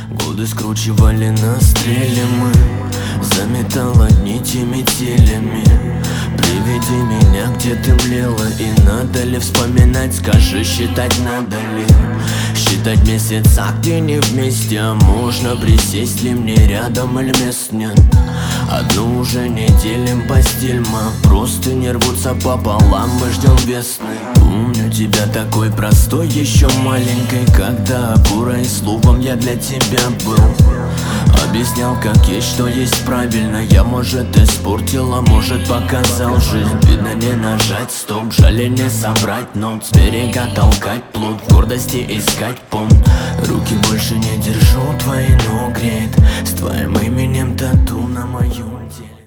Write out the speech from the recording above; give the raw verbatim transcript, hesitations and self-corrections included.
Годы скручивали на стреле мы, заметала нити метелями. Приведи меня, где ты млела, и надо ли вспоминать, скажи, считать надо ли. Считать месяца, где не вместе, а можно присесть ли мне рядом или мест нет. Одну уже не делим постель, мы просто не рвутся пополам, мы ждем весны. Помню тебя такой простой, еще маленькой, когда опорой и словом я для тебя был. Объяснял, как есть, что есть правильно. Я, может, испортил, а может, показал жизнь. Видно, не нажать стоп, жаль не собрать нот. С берега толкать плод, в гордости искать понт. Руки больше не держу, твои, но греет. С твоим именем тату на мою